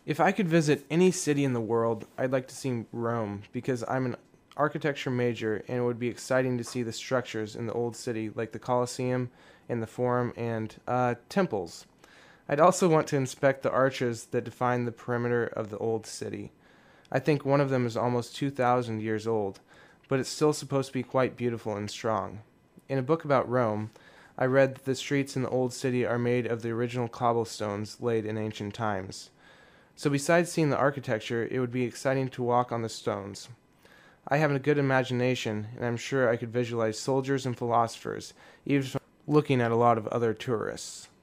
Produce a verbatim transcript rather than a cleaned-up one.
If I could visit any city in the world, I'd like to see Rome because I'm an architecture major and it would be exciting to see the structures in the old city like the Colosseum and the Forum and uh, temples. I'd also want to inspect the arches that define the perimeter of the old city. I think one of them is almost two thousand years old, but it's still supposed to be quite beautiful and strong. In a book about Rome, I read that the streets in the old city are made of the original cobblestones laid in ancient times. So besides seeing the architecture, it would be exciting to walk on the stones. I have a good imagination, and I'm sure I could visualize soldiers and philosophers, even from looking at a lot of other tourists.